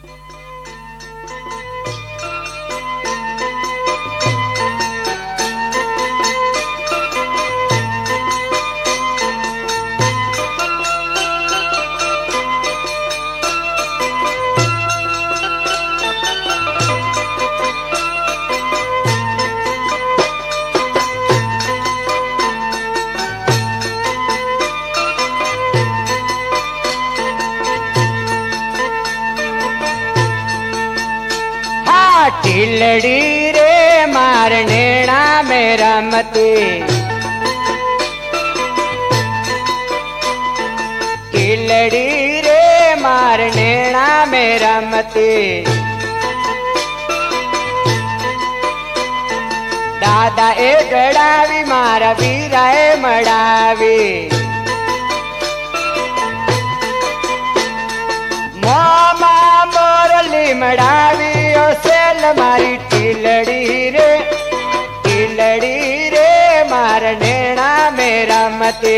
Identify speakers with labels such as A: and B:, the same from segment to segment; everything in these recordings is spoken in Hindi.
A: टिलड़ी रे मारनेणा मेरा मते, टिलड़ी रे मारनेणा मेरा मते। दादा ए गड़ावी मारा वीरा ए मड़ावी, मोमा मोरली मड़ावी ओ सेल मारी टिलड़ी रे मारनेणा मेरा मते।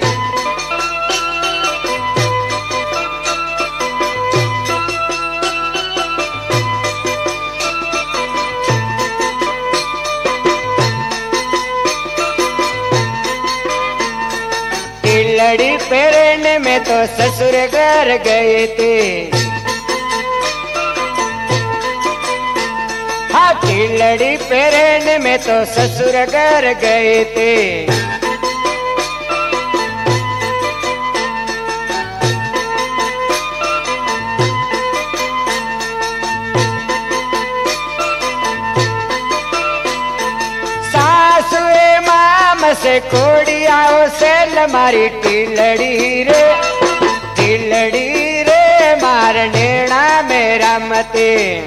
A: टिलड़ी पेरने में तो ससुर घर गए थे, हाँ टिलड़ी पेरने में तो ससुर घर गए थे। सासुए माम से कोड़िया ओ सेल मारी टिलड़ी रे मारनेणा मेरा मते।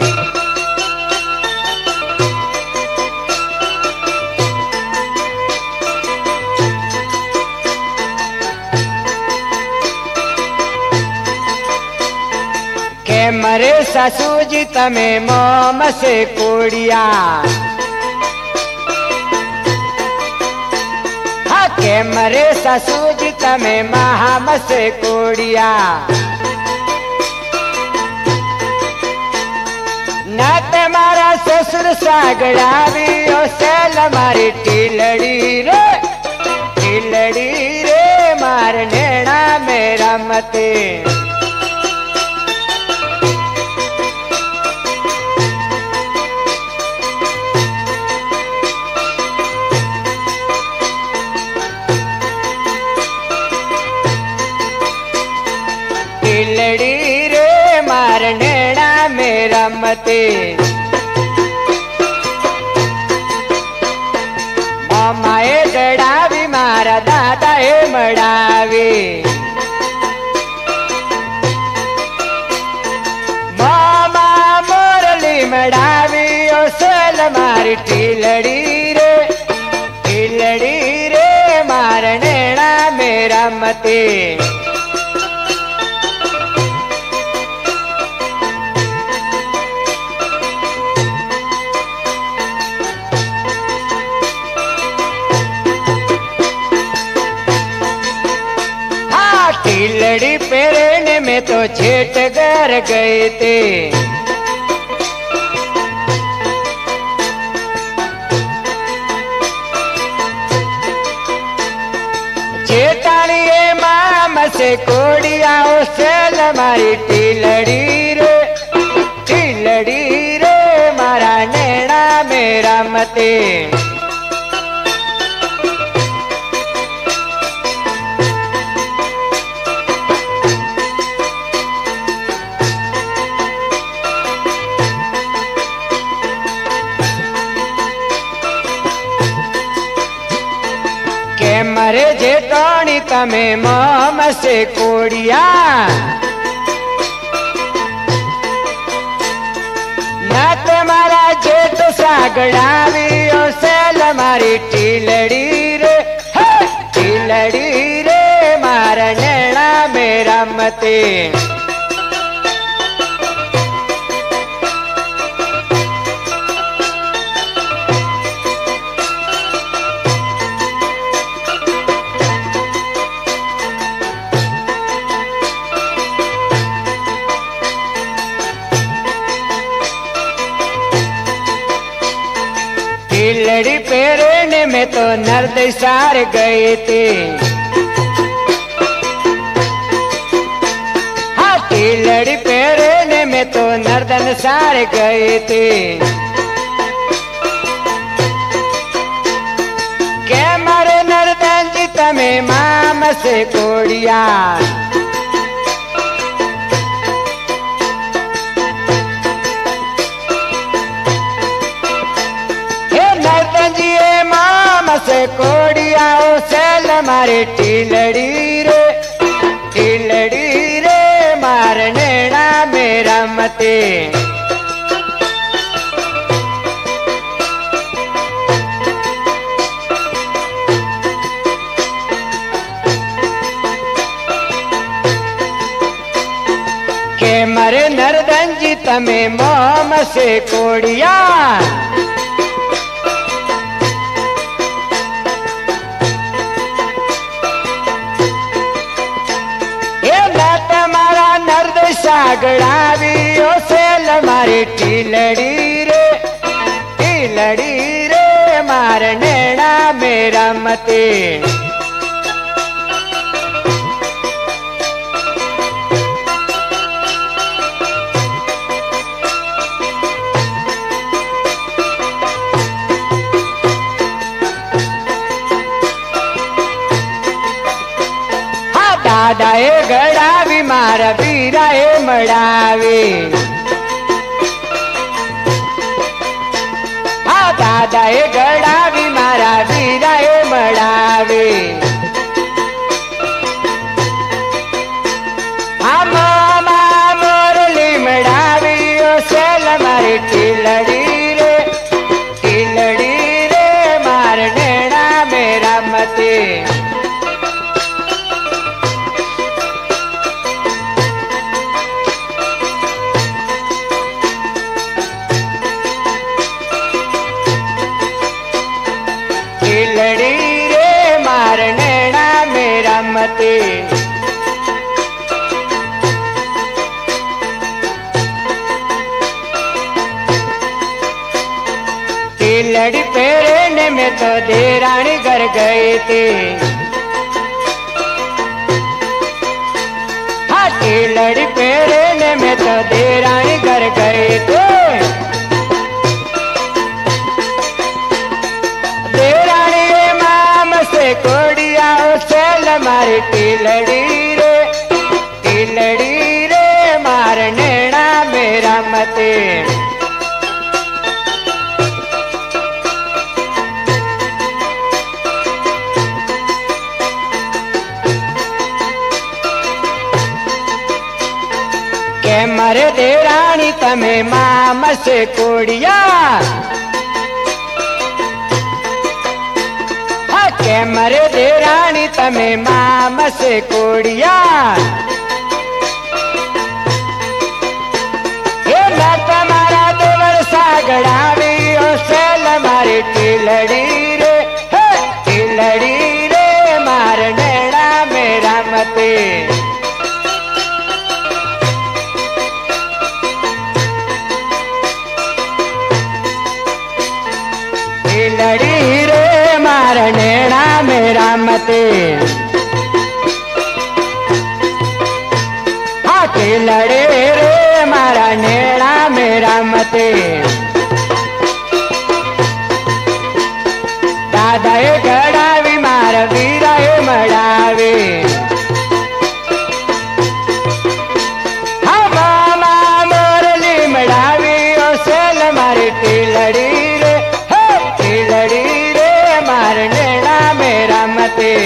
A: के मरे सासू जी तमे मोम से कोड़िया, हाँ के मरे सासू जी तमे महाम से कोड़िया। न तुम्हारा ससुर सागड़ावी ओ सेल मारी टिलड़ी रे मारनेणा मेरा मते। टिलड़ी रे मारनेणा मेरा मते। मामाए गड़ावी मारा दादा ए मड़ावी, मामा मोरली मड़ावी ओ सेल मारी टिलड़ी रे मारनेणा मेरा मते। टिलड़ी पेरने में तो छेट घर गए थे, चेताड़िए माम से कोड़िया ओ सेल मारी टिलड़ी रे मारा नैना मेरा मते। मरे जेठोनी तमे मोम से कोड़िया, न तुम्हारा जेठ सागड़ावी ओ सेल मारी टिलड़ी रे मारा नैना मेरा मते। पेरने में तो नर्द सार गए थे। हाँ टीलड़ी पेरने में तो नर्दन सार गए थे। के मारे नर्दन जी तमे माम से कोड़िया। से कोड़िया ओ सेल मारे टीलड़ी रे मारने ना मेरा मते। के मरे नर्दन जी तमे मोम से कोड़िया। सागड़ावी ओ सेल मारी टीलड़ी रे मारने ना मेरा मते। दादा ए गड़ावी मारा वीरा ए मड़ावी। हाँ दादा ए गड़ावी मारा वीरा ए मड़ावी। हम मोरली मड़ावी ओ सेल मारी टीलड़ी रे मारने ना मेरा मते। टीलड़ी रे मारने ना मेरा मते। टीलड़ी पेरने में तो देरानी घर गए थे। हाँ टीलड़ी पेरने में तो देरानी घर गए थे। कोड़िया ओ सेल मारी टीलड़ी रे मारने ना मेरा मते। के मरे देरानी तमे माम से कोड़िया। के मरे देरानी तमे माम से कोड़िया। ये मैं तुम्हारा देवर सागड़ावी ओ सेल मारी टीलड़ी रे मारने ना मेरा मते। टीलड़ी रे मारने ना मेरा मते। हाँ टीलड़ी रे मारने ना मेरा मते। दादा ए गड़ावी मार वीरा ए मड़ावी। हाँ मामा मोरली मड़ावी ओ सेल मारी टीलड़ी रे मारने ना मेरा मते।